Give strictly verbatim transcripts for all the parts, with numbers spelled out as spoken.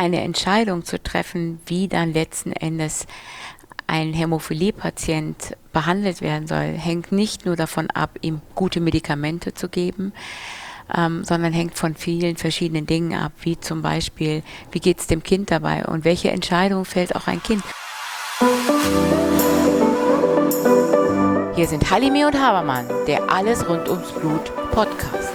eine Entscheidung zu treffen, wie dann letzten Endes ein Hämophilie-Patient behandelt werden soll, hängt nicht nur davon ab, ihm gute Medikamente zu geben, ähm, sondern hängt von vielen verschiedenen Dingen ab, wie zum Beispiel, wie geht es dem Kind dabei und welche Entscheidung fällt auch ein Kind. Hier sind Halimi und Habermann, der Alles rund ums Blut Podcast.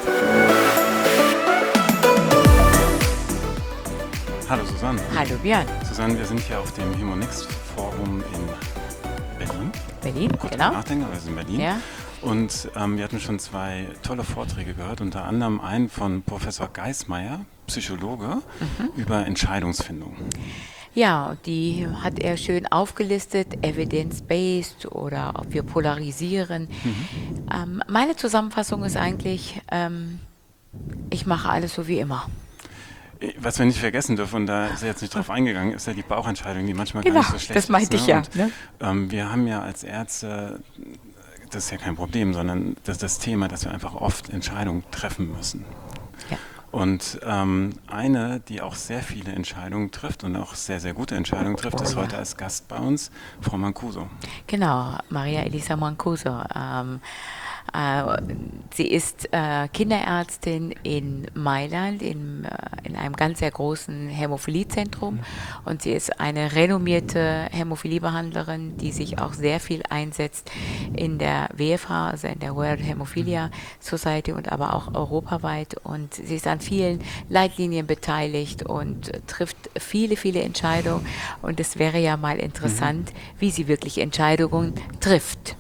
Hallo Susanne. Hallo Björn. Susanne, wir sind hier auf dem Hemonext Forum in Berlin. Berlin, Kurz genau. Nachdenken, aber wir sind in Berlin. Ja. Und ähm, wir hatten schon zwei tolle Vorträge gehört, unter anderem einen von Professor Geismeier, Psychologe, mhm. über Entscheidungsfindung. Ja, die hat er schön aufgelistet, evidence-based oder ob wir polarisieren. Mhm. Ähm, meine Zusammenfassung ist eigentlich, ähm, ich mache alles so wie immer. Was wir nicht vergessen dürfen, und da ist er jetzt nicht drauf eingegangen, ist ja die Bauchentscheidung, die manchmal genau, gar nicht so schlecht ist. Das meinte ist, ich ne? ja. Und, ne? ähm, wir haben ja als Ärzte, das ist ja kein Problem, sondern das ist das Thema, dass wir einfach oft Entscheidungen treffen müssen. Ja. Und ähm, eine, die auch sehr viele Entscheidungen trifft und auch sehr, sehr gute Entscheidungen trifft, oh, ist ja. heute als Gast bei uns Frau Mancuso. Genau, Maria Elisa Mancuso. Ähm, äh, sie ist äh, Kinderärztin in Mailand, in, äh, in einem ganz sehr großen Hämophiliezentrum. Mhm. Und sie ist eine renommierte Hämophiliebehandlerin, die sich auch sehr viel einsetzt in der W F H, also in der World Hemophilia Society und aber auch europaweit. Und sie ist an vielen Leitlinien beteiligt und äh, trifft viele, viele Entscheidungen. Und es wäre ja mal interessant, mhm. wie sie wirklich Entscheidungen trifft.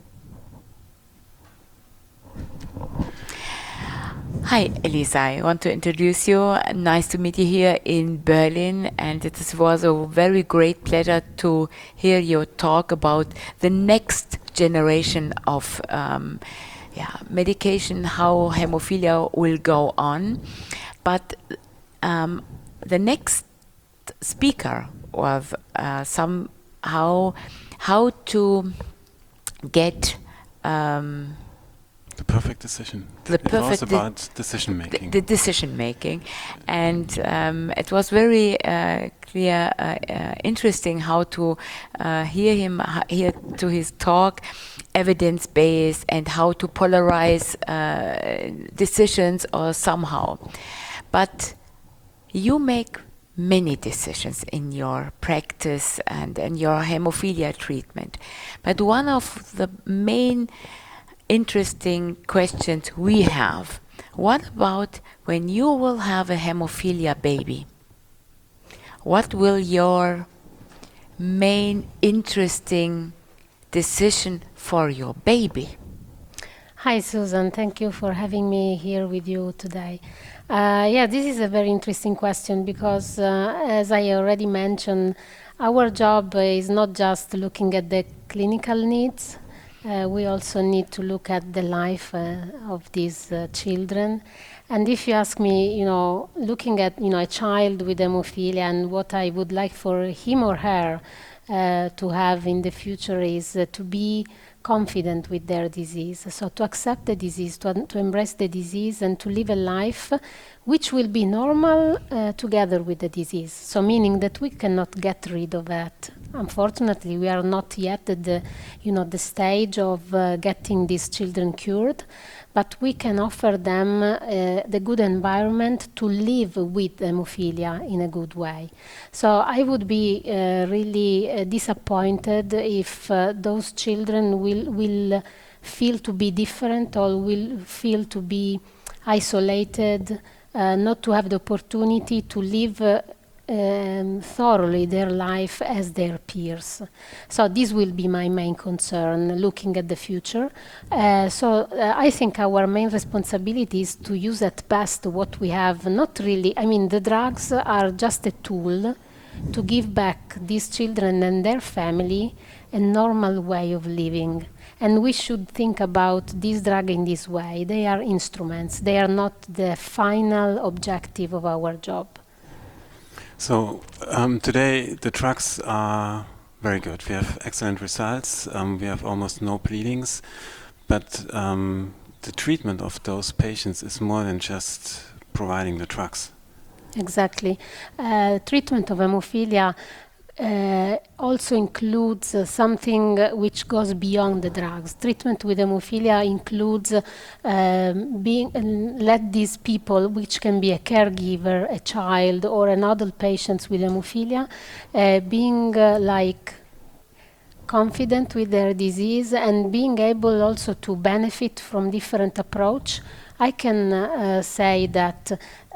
Hi, Elisa. I want to introduce you. Nice to meet you here in Berlin, and it was a very great pleasure to hear your talk about the next generation of um, yeah, medication, how hemophilia will go on. But um, the next speaker was uh, somehow how to get um, The perfect decision. The it perfect was about de- decision making. The, the decision making, and um, it was very uh, clear, uh, uh, interesting how to uh, hear him, hear to his talk, evidence based, and how to polarize uh, decisions or somehow. But you make many decisions in your practice and in your hemophilia treatment. But one of the main interesting questions we have. What about when you will have a hemophilia baby? What will your main interesting decision for your baby? Hi, Susan. Thank you for having me here with you today. Uh, yeah, this is a very interesting question because, uh, as I already mentioned, our job is not just looking at the clinical needs. Uh, we also need to look at the life uh, of these uh, children. And if you ask me, you know, looking at, you know, a child with hemophilia and what I would like for him or her uh, to have in the future is uh, to be confident with their disease. So to accept the disease, to, to embrace the disease and to live a life which will be normal uh, together with the disease. So meaning that we cannot get rid of that. Unfortunately, we are not yet at the, you know, the stage of uh, getting these children cured, but we can offer them uh, the good environment to live with hemophilia in a good way. So I would be uh, really uh, disappointed if uh, those children will will feel to be different or will feel to be isolated, uh, not to have the opportunity to live uh, Um, thoroughly their life as their peers. So this will be my main concern, looking at the future. Uh, so uh, I think our main responsibility is to use at best what we have. Not really, I mean, the drugs are just a tool to give back these children and their family a normal way of living. And we should think about this drug in this way. They are instruments. They are not the final objective of our job. So um, today the drugs are very good. We have excellent results. Um, we have almost no bleedings, but um, the treatment of those patients is more than just providing the drugs. Exactly. Uh, treatment of hemophilia uh, also includes uh, something uh, which goes beyond the drugs. Treatment with hemophilia includes uh, um, being uh, let these people, which can be a caregiver, a child, or an adult patient with hemophilia, uh, being uh, like confident with their disease and being able also to benefit from different approach. I can uh, say that,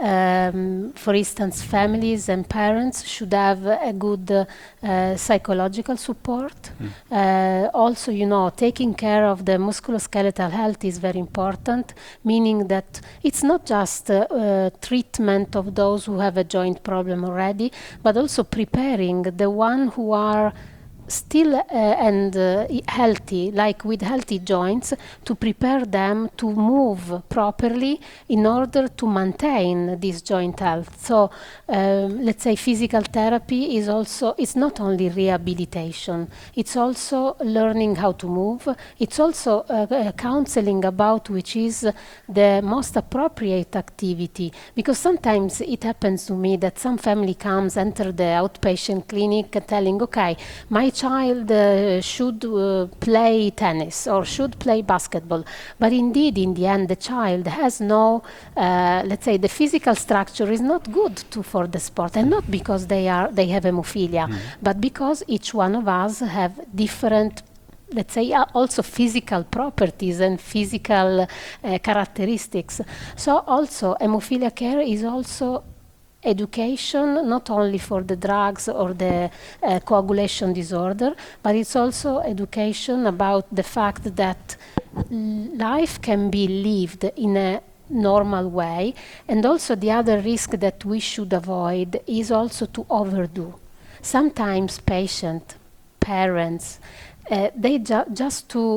um, for instance, families and parents should have a good uh, uh, psychological support. Mm. Uh, also, you know, taking care of the musculoskeletal health is very important, meaning that it's not just uh, uh, treatment of those who have a joint problem already, but also preparing the one who are still uh, and uh, i- healthy, like with healthy joints, to prepare them to move properly in order to maintain this joint health. So um, let's say physical therapy is also, it's not only rehabilitation, it's also learning how to move. It's also uh, uh, counseling about which is the most appropriate activity, because sometimes it happens to me that some family comes, enter the outpatient clinic uh, telling, okay, my child uh, should uh, play tennis or should play basketball. But indeed, in the end, the child has no, uh, let's say, the physical structure is not good to, for the sport, and not because they are they have hemophilia, Mm. but because each one of us have different, let's say, uh, also physical properties and physical uh, characteristics. So also hemophilia care is also education, not only for the drugs or the uh, coagulation disorder, but it's also education about the fact that l- life can be lived in a normal way. And also the other risk that we should avoid is also to overdo. Sometimes patient, parents, uh, they ju- just to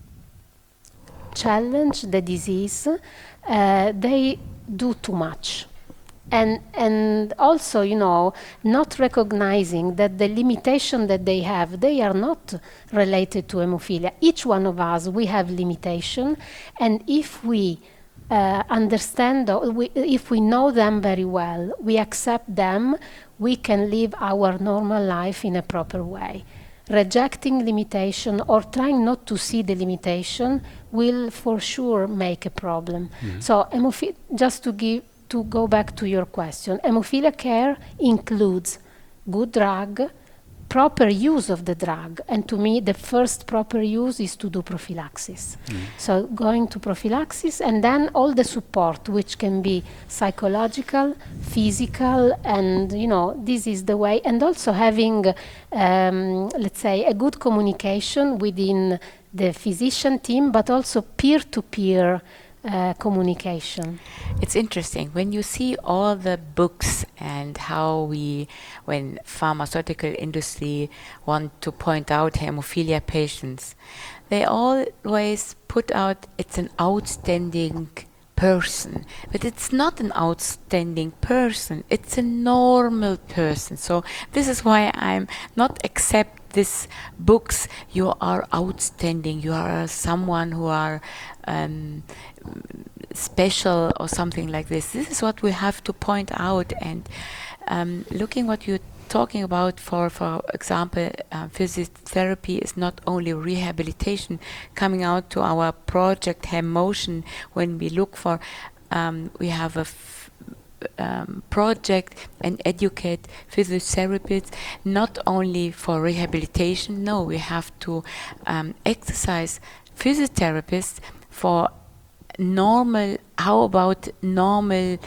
challenge the disease, uh, they do too much. And, and also, you know, not recognizing that the limitation that they have, they are not related to hemophilia. Each one of us, we have limitation, and if we uh, understand, tho- we, if we know them very well, we accept them, we can live our normal life in a proper way. Rejecting limitation or trying not to see the limitation will for sure make a problem. Mhm. So hemophi- just to give to go back to your question, hemophilia care includes good drug, proper use of the drug, and to me the first proper use is to do prophylaxis. Mm. So going to prophylaxis, and then all the support, which can be psychological, physical, and you know, this is the way. And also having, um, let's say, a good communication within the physician team, but also peer-to-peer uh, communication. It's interesting when you see all the books and how we, when pharmaceutical industry want to point out hemophilia patients, they always put out it's an outstanding person, but it's not an outstanding person, it's a normal person. So this is why I'm not accept these books, you are outstanding, you are someone who are um, special or something like this. This is what we have to point out. And um, looking what you're talking about, for for example, uh, physiotherapy is not only rehabilitation. Coming out to our project HemMotion, when we look for, um, we have a f- um, project and educate physiotherapists not only for rehabilitation. No, we have to um, exercise physiotherapists for normal. How about normal?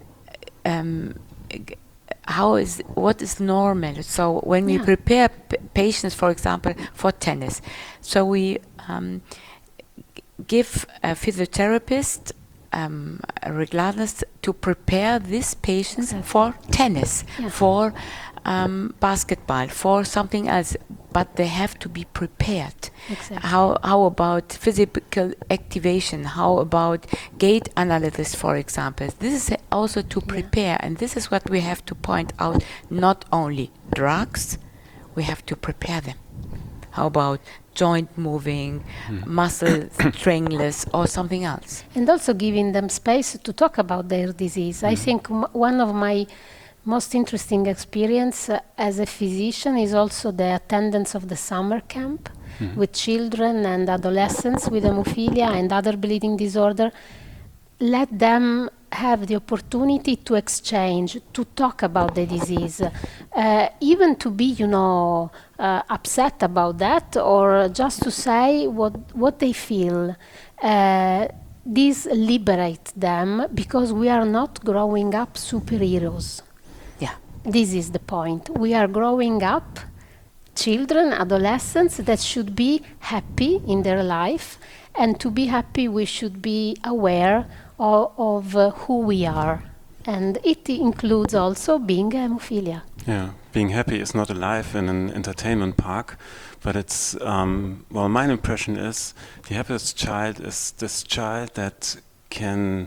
Um, g- how is what is normal? So when we Yeah. prepare p- patients, for example, for tennis, so we um, g- give a physiotherapist, um, regardless, to prepare these patients Exactly. for tennis, Yeah. for um, basketball, for something else. But they have to be prepared. Exactly. How how about physical activation? How about gait analysis, for example? This is also to Yeah. prepare, and this is what we have to point out. Not only drugs, we have to prepare them. How about joint moving, mm. muscle stringless, or something else? And also giving them space to talk about their disease. Mm. I think m- one of my most interesting experience uh, as a physician is also the attendance of the summer camp mm. with children and adolescents with hemophilia and other bleeding disorder. Let them have the opportunity to exchange, to talk about the disease, uh, even to be, you know, uh, upset about that, or just to say what what they feel. Uh, this liberates them, because we are not growing up superheroes. Yeah. This is the point. We are growing up children, adolescents that should be happy in their life, and to be happy we should be aware of, of uh, who we are, and it includes also being hemophilia. Yeah, being happy is not a life in an entertainment park, but it's, um, well, my impression is the happiest child is this child that can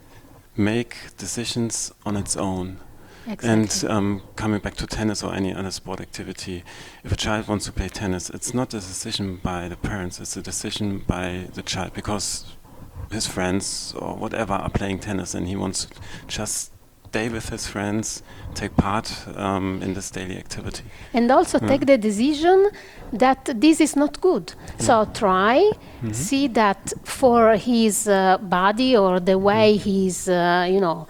make decisions on its own. Exactly. And um, coming back to tennis or any other sport activity, if a child wants to play tennis, it's not a decision by the parents, it's a decision by the child, because his friends or whatever are playing tennis and he wants to just stay with his friends, take part um, in this daily activity. And also Yeah. take the decision that this is not good. Yeah. So try, Mhm. see that for his uh, body or the way he's, uh, you know,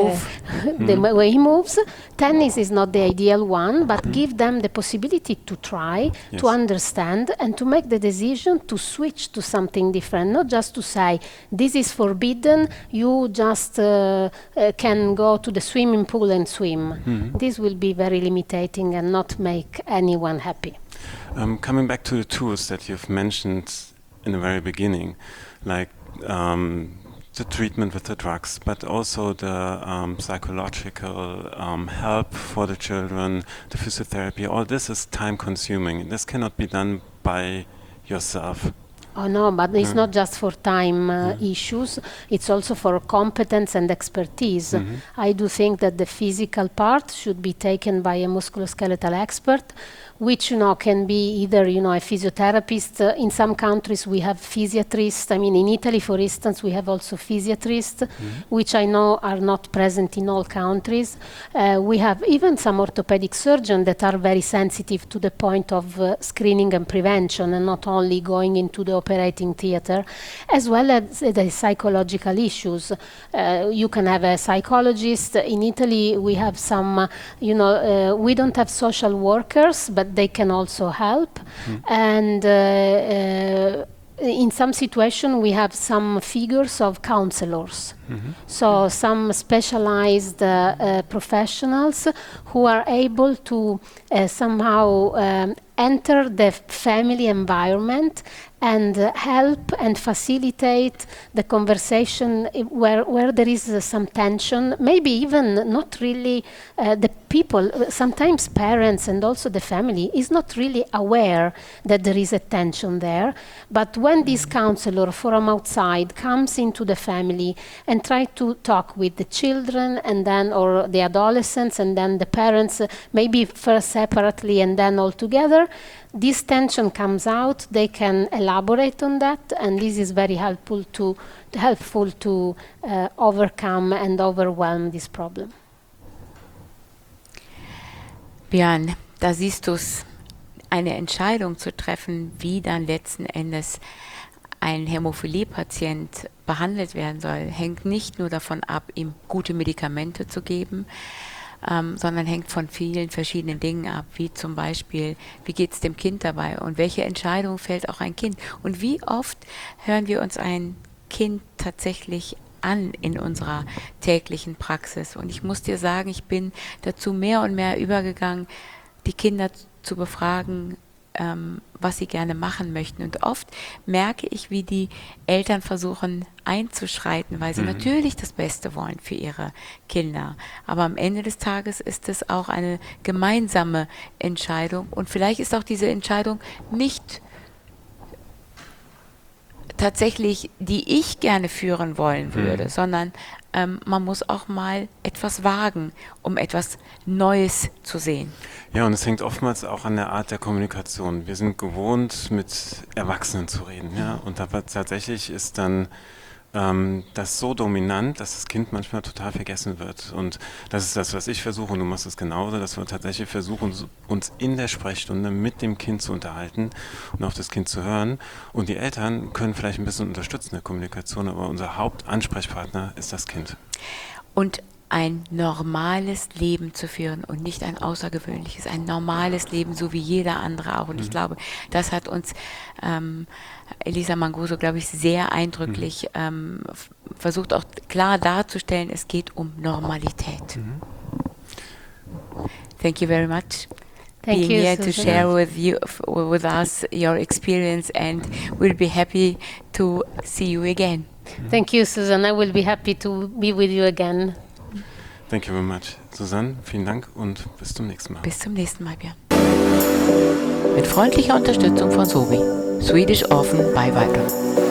the Mhm. way he moves, tennis is not the ideal one, but Mhm. give them the possibility to try, Yes. to understand, and to make the decision to switch to something different, not just to say, this is forbidden, you just uh, uh, can go to the swimming pool and swim. Mhm. This will be very limiting and not make anyone happy. Um, coming back to the tools that you've mentioned in the very beginning, like um, the treatment with the drugs, but also the um, psychological um, help for the children, the physiotherapy, all this is time consuming. This cannot be done by yourself. Oh no, but it's Mm. not just for time uh, Mm. issues, it's also for competence and expertise. Mhm. I do think that the physical part should be taken by a musculoskeletal expert, which, you know, can be either, you know, a physiotherapist. Uh, in some countries we have physiatrists. I mean, in Italy, for instance, we have also physiatrists, Mhm. which I know are not present in all countries. Uh, we have even some orthopedic surgeons that are very sensitive to the point of uh, screening and prevention, and not only going into the operating theater, as well as uh, the psychological issues. Uh, you can have a psychologist. In Italy, we have some, uh, you know, uh, we don't have social workers, but they can also help. Mm. And uh, uh, in some situation, we have some figures of counselors. Mhm. So some specialized uh, uh, professionals who are able to uh, somehow um, enter the family environment and uh, help and facilitate the conversation i- where, where there is uh, some tension, maybe even not really uh, the people, uh, sometimes parents and also the family is not really aware that there is a tension there. But when this counselor from outside comes into the family and try to talk with the children and then, or the adolescents and then the parents, uh, maybe first separately and then all together, this tension comes out, they can elaborate on that, and this is very helpful to, helpful to uh, overcome and overwhelm this problem. Björn, da siehst du es, eine Entscheidung zu treffen, wie dann letzten Endes ein Hämophilie-Patient behandelt werden soll, hängt nicht nur davon ab, ihm gute Medikamente zu geben, ähm, sondern hängt von vielen verschiedenen Dingen ab, wie zum Beispiel, wie geht es dem Kind dabei und welche Entscheidung fällt auch ein Kind. Und wie oft hören wir uns ein Kind tatsächlich an in unserer täglichen Praxis. Und ich muss dir sagen, ich bin dazu mehr und mehr übergegangen, die Kinder zu befragen, ähm, was sie gerne machen möchten. Und oft merke ich, wie die Eltern versuchen einzuschreiten, weil sie Mhm. natürlich das Beste wollen für ihre Kinder. Aber am Ende des Tages ist es auch eine gemeinsame Entscheidung. Und vielleicht ist auch diese Entscheidung nicht tatsächlich, die ich gerne führen wollen würde, Mhm. sondern ähm, man muss auch mal etwas wagen, um etwas Neues zu sehen. Ja, und es hängt oftmals auch an der Art der Kommunikation. Wir sind gewohnt, mit Erwachsenen zu reden, ja, und aber tatsächlich ist dann ähm, das so dominant, dass das Kind manchmal total vergessen wird. Und das ist das, was ich versuche, und du machst es genauso, dass wir tatsächlich versuchen, uns in der Sprechstunde mit dem Kind zu unterhalten und auf das Kind zu hören. Und die Eltern können vielleicht ein bisschen unterstützen in der Kommunikation, aber unser Hauptansprechpartner ist das Kind. Und ein normales Leben zu führen und nicht ein außergewöhnliches, ein normales Leben, so wie jeder andere auch. Und ich Mhm. glaube, das hat uns ähm, Elisa Manguso, glaube ich, sehr eindrücklich Mhm. ähm, f- versucht auch klar darzustellen, es geht um Normalität. Mhm. Thank you very much. Thank being you, here to Susan. share with you, f- with us your experience, and we'll be happy to see you again. Thank you, Susan. I will be happy to be with you again. Thank you very much. Susanne, vielen Dank und bis zum nächsten Mal. Bis zum nächsten Mal, Björn. Mit freundlicher Unterstützung von Sobi. Swedish Orphan bei Vital.